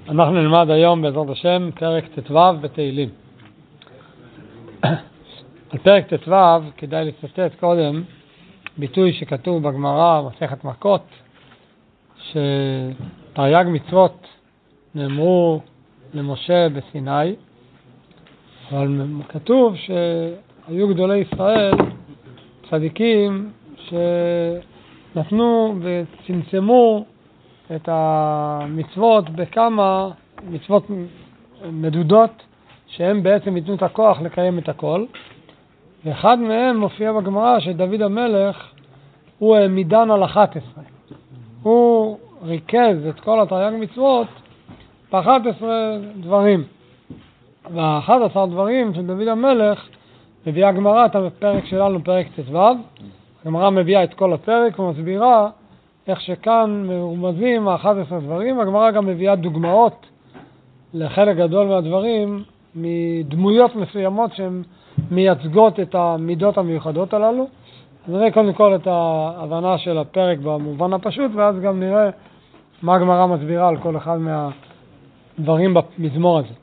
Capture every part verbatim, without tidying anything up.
אנחנו נלמד היום בעזרת השם פרק ט"ו בתהילים. על פרק ט"ו כדאי לצטט קודם ביטוי שכתוב בגמרא מסכת מכות, שתרי"ג מצוות נאמרו למשה בסיני, אבל כתוב שהיו גדולי ישראל צדיקים שנתנו וצמצמו את המצוות בכמה מצוות מדודות שהם בעצם ייתנו את הכוח לקיים את הכל. ואחד מהם מופיע בגמרא שדוד המלך הוא מידן על אחת עשרה. הוא ריכז את כל התרי"ג מצוות ב-אחד עשר דברים. וה-אחד עשר דברים של דוד המלך מביאה הגמרא את הפרק שלנו, פרק ט"ו. הגמרא מביאה את כל הפרק ומסבירה איך שכאן מרומזים ה-אחד עשר דברים. הגמרא גם מביאה דוגמאות לחלק גדול מהדברים מדמויות מסוימות שהן מייצגות את המידות המיוחדות הללו. אז נראה קודם כל את ההבנה של הפרק במובן הפשוט, ואז גם נראה מה הגמרא מסבירה על כל אחד מהדברים במזמור הזה.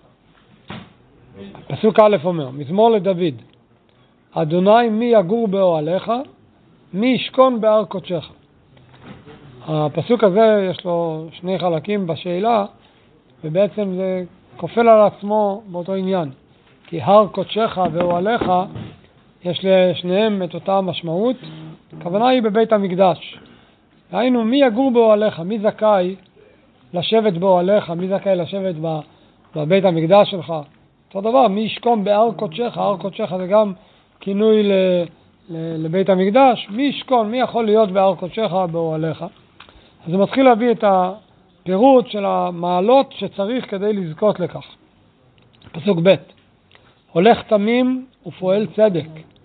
פסוק א' אומר, מזמור לדוד, אדוני מי יגור באוהליך, מי ישכון בהר קודשך. הפסוק הזה יש לו שני חלקים בשאלה, ובעצם זה כופל על עצמו באותו עניין. כי הר קודשך ואוהליך יש לשניהם את אותה משמעות. הכוונה היא בבית המקדש. היינו, מי יגור באוהליך? מי זכאי לשבת באוהליך? מי זכאי לשבת בבית המקדש שלך? אותו דבר, מי ישכון בהר קודשך? הר קודשך זה גם כינוי ל, ל, לבית המקדש. מי ישכון? מי יכול להיות בהר קודשך באוהליך? אז הוא מתחיל להביא את הפירוט של המעלות שצריך כדי לזכות לכך. פסוק ב' הולך תמים ופועל צדק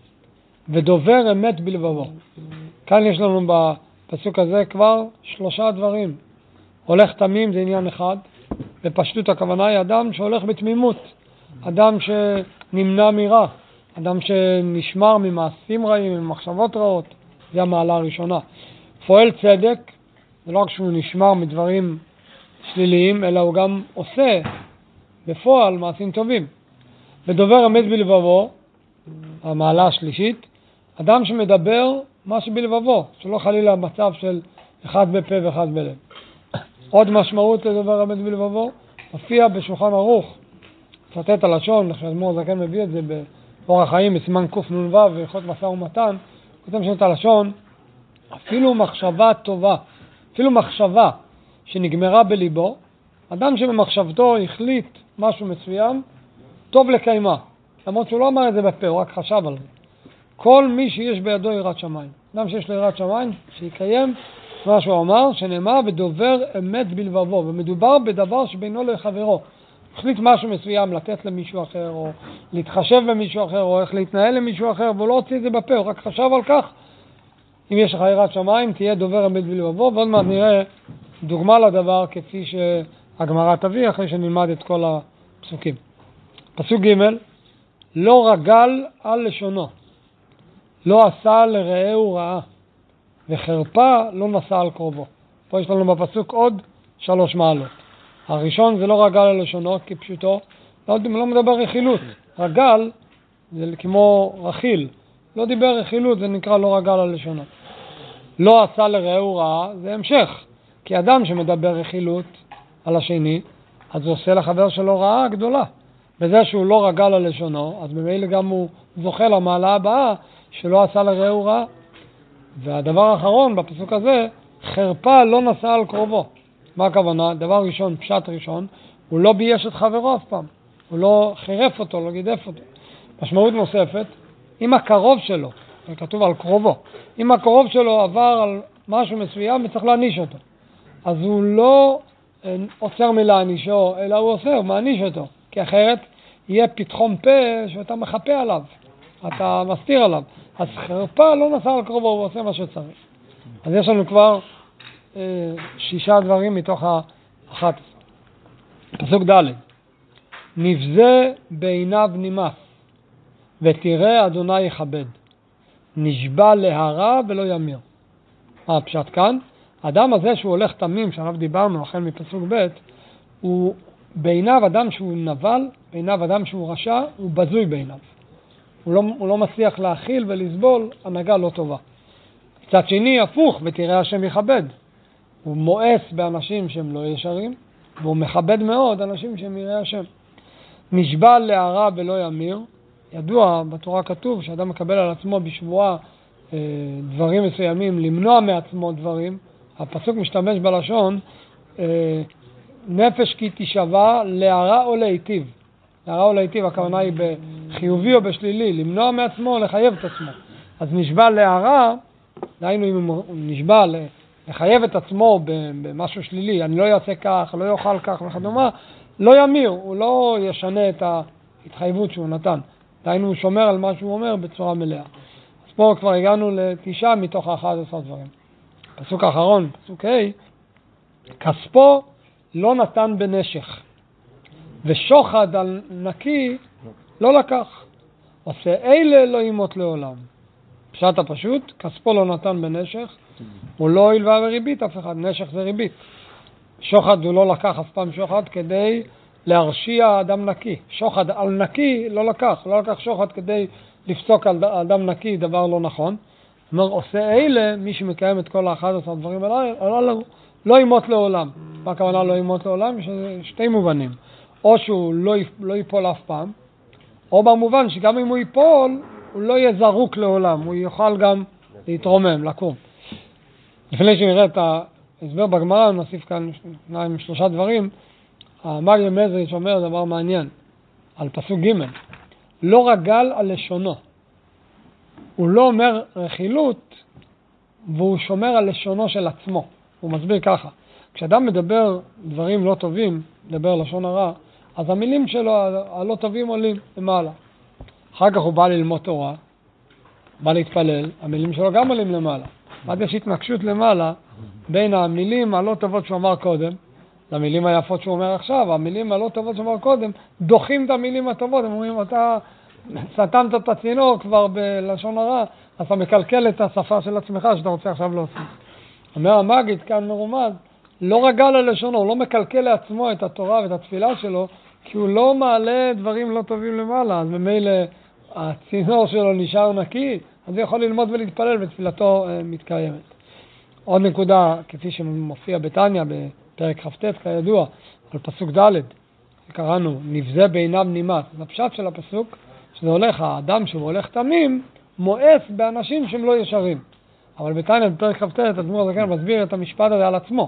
ודובר אמת בלבבו. כאן יש לנו בפסוק הזה כבר שלושה דברים. הולך תמים זה עניין אחד, בפשטות הכוונה היא אדם שהולך בתמימות, אדם שנמנע מרע, אדם שנשמר ממעשים רעים, ממחשבות רעות. זה המעלה הראשונה. פועל צדק זה לא רק שהוא נשמר מדברים שליליים, אלא הוא גם עושה בפועל מעשים טובים. ודובר אמת בלבבו, המעלה השלישית, אדם שמדבר מה שבלבבו, שלא חלילה מצב של אחד בפה ואחד בלב. עוד משמעות לדובר אמת בלבבו, מופיע בשולחן ערוך, צטט הלשון, כשאדמו"ר הזקן מביא את זה באורח חיים, בסימן קנ"ו והלכות משא ומתן, כותב שאת הלשון, אפילו מחשבה טובה, אפילו מחשבה שנגמרה בליבו, אדם שבמחשבתו החליט משהו מסוים, טוב לקיימה. למרות שהוא לא אמר את זה בפה, הוא רק חשב על זה. כל מי שיש בידו יראת שמיים. אדם שיש לו יראת שמיים, שיקיים מה שהוא אמר, שנאמר ודובר אמת בלבבו. ומדובר בדבר שבינו לחברו. החליט משהו מסוים לתת למישהו אחר, או להתחשב במישהו אחר, או איך להתנהל למישהו אחר, והוא לא הוציא את זה בפה, הוא רק חשב על כך. אם יש לך יראת שמיים, תהיה דובר אמת בלבבו, ועוד מעט נראה דוגמה לדבר כפי שהגמרא תביא, אחרי שנלמד את כל הפסוקים. פסוק ג' לא רגל על לשונו, לא עשה לרעהו רעה, וחרפה לא נשא על קרובו. פה יש לנו בפסוק עוד שלוש מעלות. הראשון זה לא רגל על לשונו, כפשוטו, לא, לא מדבר רכילות. רגל זה כמו רכיל, לא דיבר רכילות, זה נקרא לא רגל על לשונו. לא עשה לרעהו רעה, זה המשך. כי אדם שמדבר רכילות על השני, אז הוא עושה לחבר שלו רעה גדולה. בזה שהוא לא רגל על לשונו, אז במילא גם הוא זוכה למעלה הבאה שלא עשה לרעהו רעה. והדבר האחרון בפסוק הזה, חרפה לא נשא על קרובו. מה הכוונה? דבר ראשון, פשט ראשון, הוא לא בייש את חברו אף פעם. הוא לא חירף אותו, לא גידף אותו. משמעות נוספת, אם הקרוב שלו, זה כתוב על קרובו, אם הקרוב שלו עבר על משהו מסוים, צריך להעניש אותו. אז הוא לא עוצר מלהענישו, אלא הוא עוצר, מעניש אותו. כי אחרת יהיה פתחום פה שאתה מחפה עליו, אתה מסתיר עליו. אז חרפה לא נשא על קרובו, הוא עושה מה שצריך. אז יש לנו כבר אה, שישה דברים מתוך האחת. פסוק ד' נבזה בעיניו נמאס, ותראה אדוני יכבד. נשבע להרע ולא ימיר. מה הפשט כאן? האדם הזה שהוא הולך תמים, שעליו דיברנו החל מפסוק ב', הוא בעיניו אדם שהוא נבל, בעיניו אדם שהוא רשע, הוא בזוי בעיניו. הוא לא, הוא לא מצליח להכיל ולסבול הנהגה לא טובה. קצת שני, הפוך, ותראה השם יכבד. הוא מואס באנשים שהם לא ישרים, והוא מכבד מאוד אנשים שהם יראי השם. נשבע להרע ולא ימיר. ידוע, בתורה כתוב שאדם מקבל על עצמו בשבועה אה, דברים מסוימים, למנוע מעצמו דברים. הפסוק משתמש בלשון, אה, נפש כי תשבע להרע או להיטיב. להרע או להיטיב, הכוונה היא בחיובי או בשלילי, למנוע מעצמו או לחייב את עצמו. אז נשבע להרע, דהיינו אם הוא נשבע לחייב את עצמו במשהו שלילי, אני לא יעשה כך, לא יאכל כך וכדומה, לא ימיר, הוא לא ישנה את ההתחייבות שהוא נתן. דהיינו הוא שומר על מה שהוא אומר בצורה מלאה. אז פה כבר הגענו לתשעה מתוך האחד עשר דברים. פסוק האחרון, פסוק ה', כספו לא נתן בנשך, ושוחד על נקי לא לקח. עושה אלה לא ימות לעולם. פשט הפשוט, כספו לא נתן בנשך, הוא לא הלווה בריבית אף אחד, נשך זה ריבית. שוחד הוא לא לקח אף פעם שוחד כדי להרשיע אדם נקי. שוחד על נקי לא לקח, לא לקח שוחד כדי לפסוק על אדם נקי, דבר לא נכון. זאת אומרת, עושה אלה, מי שמקיים את כל האחד עשר דברים הללו, לא ימות לעולם. מה הכוונה לא ימות לעולם? יש שתי מובנים. או שהוא לא, לא ייפול אף פעם, או במובן שגם אם הוא ייפול, הוא לא יהיה זרוק לעולם, הוא יוכל גם להתרומם, לקום. לפני שנראה את ההסבר בגמרא, נוסיף כאן שניים, שלושה דברים. המגיה מזריץ' אומר דבר מעניין, על פסוק ג' לא רגל על לשונו. הוא לא אומר רכילות, והוא שומר על לשונו של עצמו. הוא מסביר ככה, כשאדם מדבר דברים לא טובים, מדבר לשון הרע, אז המילים שלו, הלא טובים עולים למעלה. אחר כך הוא בא ללמוד תורה, בא להתפלל, המילים שלו גם עולים למעלה. עד יש התנגשות למעלה בין המילים הלא טובות שהוא אמר קודם, למילים היפות שהוא אומר עכשיו. המילים הלא טובות שהוא אמר קודם, דוחים את המילים הטובות. הם אומרים, אתה סתמת את הצינור כבר בלשון הרע, אז אתה מקלקל את השפה של עצמך שאתה רוצה עכשיו להוסיף. אומר המגיד כאן מרומז, לא רגל על לשונו, הוא לא מקלקל לעצמו את התורה ואת התפילה שלו, כי הוא לא מעלה דברים לא טובים למעלה, אז ממילא הצינור שלו נשאר נקי, אז הוא יכול ללמוד ולהתפלל ותפילתו אה, מתקיימת. עוד נקודה, כפי שמופיע בתניה בפרק כ"ט כידוע, על פסוק ד' שקראנו, נבזה בעיניו נימס. זה הפשט של הפסוק, שזה הולך, האדם שהוא הולך תמים, מואס באנשים שהם לא ישרים. אבל בתניה בפרק כ"ט הדמור הזה כאן מסביר את המשפט הזה על עצמו,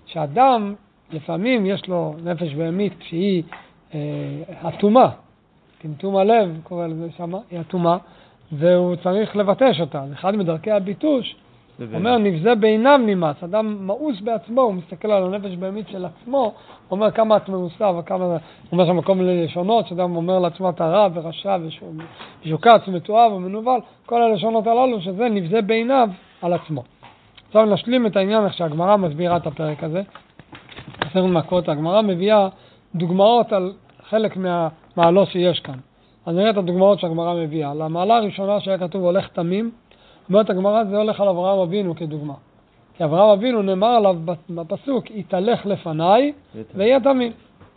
שאדם לפעמים יש לו נפש בהמית שהיא אה, אטומה, טמטום הלב קורא לזה שמה, היא אטומה, והוא צריך לבטש אותה. זה אחד מדרכי הביטוש, אומר נבזה בעיניו נימס, אדם מאוס בעצמו, הוא מסתכל על הנפש בהמית של עצמו, אומר כמה את מאוסה וכמה, הוא אומר שם מקום ללשונות, שאדם אומר לעצמו אתה רע ורשע ושוקץ ומתואב ומנובל, כל הלשונות הללו שזה נבזה בעיניו על עצמו. עכשיו נשלים את העניין איך שהגמרא מסבירה את הפרק הזה. עשר מכות, הגמרא מביאה דוגמאות על חלק מהמעלות שיש כאן. אז נראה את הדוגמאות שהגמרא מביאה. למעלה הראשונה שהיה כתוב הולך תמים, אומרת הגמרא זה הולך על אברהם אבינו כדוגמה. כי אברהם אבינו נאמר עליו בפסוק, יתהלך לפניי ויהיה תמים.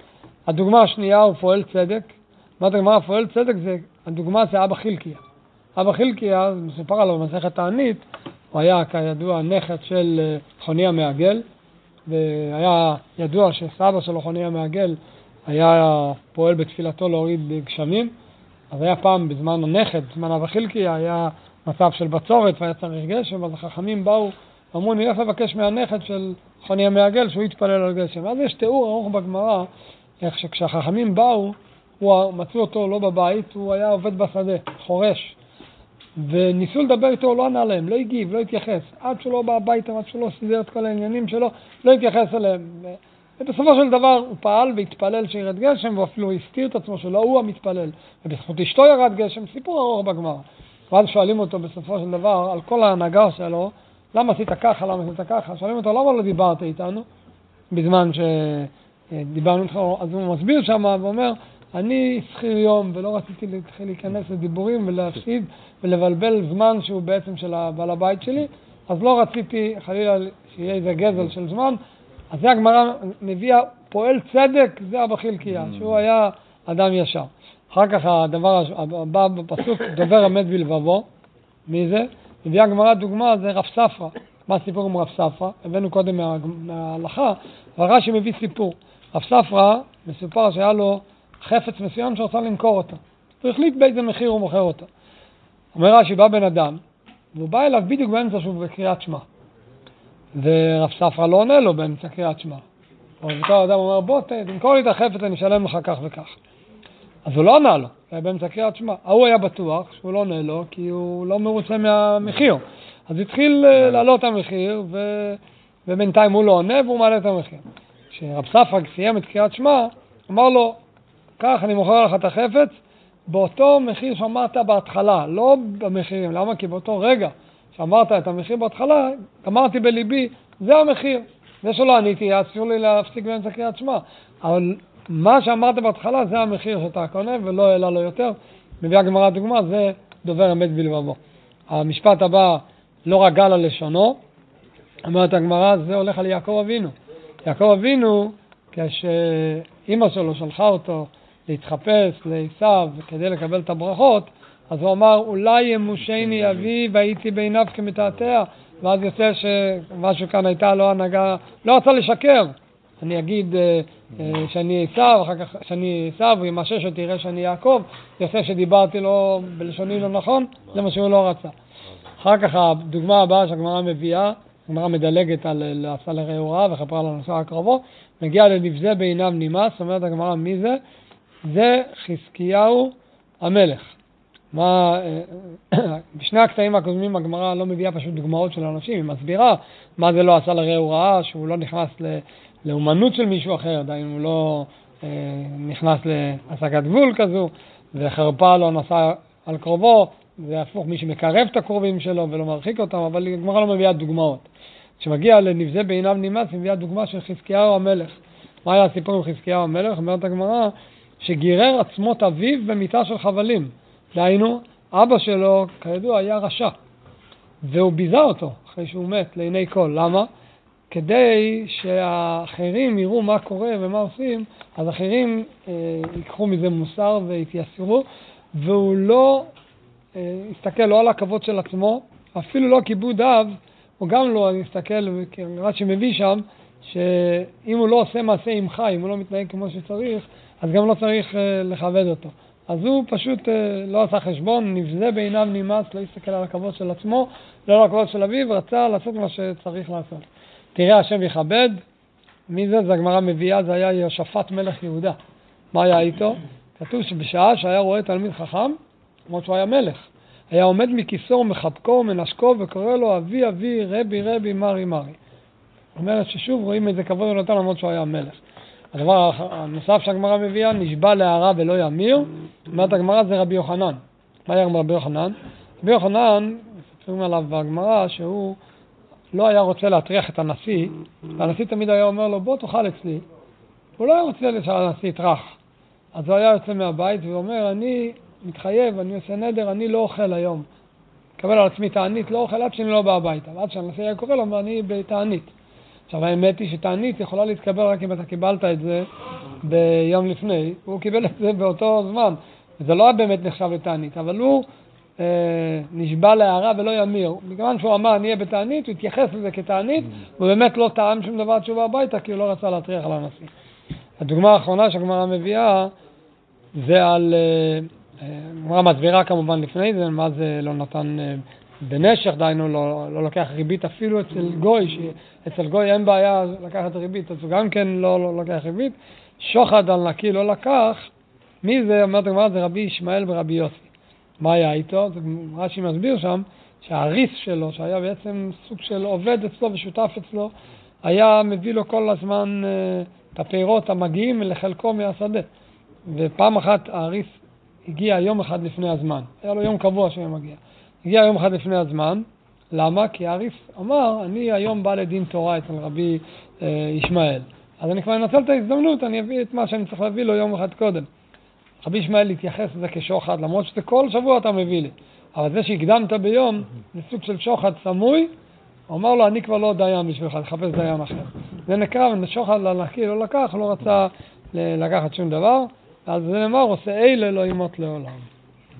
הדוגמה השנייה הוא פועל צדק. אומרת הגמרא פועל צדק זה, הדוגמה זה אבא חילקיה. אבא חילקיה, מסופר עליו במסכת תענית, הוא היה כידוע נכד של חוני המעגל, והיה ידוע שסבא שלו חוני המעגל היה פועל בתפילתו להוריד גשמים. אז היה פעם בזמן הנכד, בזמן אבא חילקיה, היה מצב של בצורת והיה צריך גשם, אז החכמים באו, אמרו נלך לבקש מהנכד של חוני המעגל שהוא יתפלל על גשם. אז יש תיאור ארוך בגמרא, איך שכשהחכמים באו, הוא מצאו אותו לא בבית, הוא היה עובד בשדה, חורש. וניסו לדבר איתו, לא ענה להם, לא הגיב, לא התייחס. עד שהוא לא בא הביתה, עד שהוא לא סידר את כל העניינים שלו, לא התייחס אליהם. ובסופו של דבר הוא פעל והתפלל שירד גשם, ואפילו הסתיר את עצמו שלא הוא המתפלל. ובזכות אשתו ירד גשם, סיפור ארוך בגמרא. ואז שואלים אותו בסופו של דבר, על כל ההנהגה שלו, למה עשית ככה, למה עשית ככה? שואלים אותו, למה לא דיברת איתנו? בזמן שדיברנו איתך, אז הוא מסביר שם ואומר, אני שכיר יום ולא רציתי להתחיל להיכנס לדיבורים ולהפסיד ולבלבל זמן שהוא בעצם של הבעל הבית שלי, אז לא רציתי חלילה שיהיה איזה גזל של זמן. אז זה הגמרא מביאה פועל צדק, זה אבא חלקיה, שהוא היה אדם ישר. אחר כך הדבר הבא בפסוק, דובר אמת בלבבו. מי זה? מביאה הגמרא דוגמה, זה רב ספרא. מה הסיפור עם רב ספרא? הבאנו קודם מה, מההלכה, אבל רש"י מביא סיפור. רב ספרא מסופר שהיה לו חפץ מסוים שרצה למכור אותו. הוא החליט באיזה מחיר הוא מוכר אותו. אומר רש"י, בא בן אדם, והוא בא אליו בדיוק באמצע שהוא בקריאת שמע. ורב ספרא לא עונה לו באמצע קריאת שמע. אבל אותו אדם אומר, בוא תמכור לי את החפץ, אני אשלם לך כך וכך. אז הוא לא ענה לו, היה באמצע קריאת שמע. הוא היה בטוח שהוא לא עונה לו, כי הוא לא מרוצה מהמחיר. אז התחיל לעלות המחיר, ו... ובינתיים הוא לא עונה, והוא מעלה את המחיר. כשרב ספרא סיים את קריאת שמע, אמר לו, כך אני מוכר לך את החפץ, באותו מחיר שאמרת בהתחלה, לא במחירים. למה? כי באותו רגע שאמרת את המחיר בהתחלה, אמרתי בליבי, זה המחיר. זה שלא עניתי, אסור לי להפסיק באמצע קריאת שמע. אבל מה שאמרת בהתחלה זה המחיר שאתה קונה ולא העלה לו יותר. מביאה הגמרא דוגמה, זה דובר אמת בלבבו. המשפט הבא לא רגל על לשונו, אומרת הגמרא, זה הולך על יעקב אבינו. יעקב אבינו, כשאימא שלו שלחה אותו להתחפש לעשיו כדי לקבל את הברכות, אז הוא אמר, אולי ימושני אבי והייתי בעיניו כמתעתע, ואז יוצא שמשהו כאן הייתה לא הנהגה, לא רצה לשקר. אני אגיד אה, אה, שאני עשיו, אחר כך שאני עשיו, הוא ימשש אותי, יראה שאני יעקב, יוצא שדיברתי לו בלשוני לא נכון, זה מה שהוא לא רצה. אחר כך הדוגמה הבאה שהגמרא מביאה, הגמרא מדלגת על לעשה לרעהו רע וכפרה על הנושא הקרובו, מגיע לנבזה בעיניו נמאס, אומרת הגמרא מי זה? זה חזקיהו המלך. מה, בשני הקטעים הקודמים הגמרא לא מביאה פשוט דוגמאות של אנשים, היא מסבירה מה זה לא עשה לרעהו רע, שהוא לא נכנס לאומנות של מישהו אחר, עדיין הוא לא אה, נכנס להשגת גבול כזו, וחרפה לא נסע על קרובו, זה הפוך מי שמקרב את הקרובים שלו ולא מרחיק אותם, אבל הגמרא לא מביאה דוגמאות. כשמגיע לנבזה בעיניו נמאס, היא מביאה דוגמה של חזקיהו המלך. מה היה הסיפור עם חזקיהו המלך? אומרת הגמרא, שגירר עצמות אביו במיטה של חבלים. דהיינו, אבא שלו, כידוע, היה רשע. והוא ביזה אותו אחרי שהוא מת לעיני כל. למה? כדי שהאחרים יראו מה קורה ומה עושים, אז אחרים אה, ייקחו מזה מוסר והתייסרו, והוא לא אה, הסתכל לא על הכבוד של עצמו, אפילו לא כיבוד אב, הוא גם לא הסתכל, רק שמביא שם, שאם הוא לא עושה מעשה עמך, אם הוא לא מתנהג כמו שצריך, אז גם לא צריך אה, לכבד אותו. אז הוא פשוט אה, לא עשה חשבון, נבזה בעיניו נמאס, לא הסתכל על הכבוד של עצמו, לא על הכבוד של אביו, רצה לעשות מה שצריך לעשות. תראה השם יכבד, מי זה? זה הגמרא מביאה, זה היה יהושפט מלך יהודה. מה היה איתו? כתוב שבשעה שהיה רואה תלמיד חכם, כמו שהוא היה מלך, היה עומד מכיסו ומחבקו ומנשקו וקורא לו אבי אבי רבי רבי מרי מרי. אומרת ששוב רואים איזה כבוד הוא נתן למרות שהוא היה מלך. הדבר הנוסף שהגמרא מביאה, נשבע להרע ולא ימיר, אומרת הגמרא זה רבי יוחנן. מה היה רבי יוחנן? רבי יוחנן, מספרים עליו בהגמרא שהוא לא היה רוצה להטריח את הנשיא, והנשיא תמיד היה אומר לו בוא תאכל אצלי. הוא לא היה רוצה שהנשיא יטרח. אז הוא היה יוצא מהבית ואומר אני מתחייב, אני עושה נדר, אני לא אוכל היום. מקבל על עצמי תענית, לא אוכל עד שאני לא בא הביתה. ועד שהנשיא היה קורא לו, אני בתענית. עכשיו האמת היא שתענית יכולה להתקבל רק אם אתה קיבלת את זה ביום לפני, הוא קיבל את זה באותו זמן. זה לא באמת נחשב לתענית, אבל הוא אה, נשבע להרע ולא ימיר. מכיוון שהוא אמר אני אהיה בתענית, הוא התייחס לזה כתענית, הוא באמת לא טעם שום דבר תשובה הביתה, כי הוא לא רצה להטריח על הנשיא. הדוגמה האחרונה שהגמרא מביאה, זה על, הגמרא מסבירה כמובן לפני זה, מה זה לא נתן בנשך, דיינו לא, לא לוקח ריבית אפילו אצל גוי, שאצל גוי אין בעיה לקחת ריבית, אז הוא גם כן לא, לא לוקח ריבית. שוחד על נקי לא לקח, מי זה? אומרת הגמרא, זה רבי ישמעאל ורבי יוסי. מה היה איתו? רש"י מסביר שם שהריס שלו, שהיה בעצם סוג של עובד אצלו ושותף אצלו, היה מביא לו כל הזמן את הפירות המגיעים לחלקו מהשדה. ופעם אחת הריס הגיע יום אחד לפני הזמן. היה לו יום קבוע שהוא מגיע. הגיע יום אחד לפני הזמן. למה? כי הריס אמר, אני היום בא לדין תורה אצל רבי אה, ישמעאל. אז אני כבר אנצל את ההזדמנות, אני אביא את מה שאני צריך להביא לו יום אחד קודם. רבי ישמעאל התייחס לזה כשוחד, למרות שזה כל שבוע אתה מביא לי. אבל זה שהקדמת ביום, זה סוג של שוחד סמוי, הוא אמר לו, אני כבר לא דיין בשבילך, תחפש דיין אחר. זה נקרא, ושוחד לנקי לא לקח, לא רצה לקחת שום דבר, אז זה נאמר, עושה אלה לא ימות לעולם.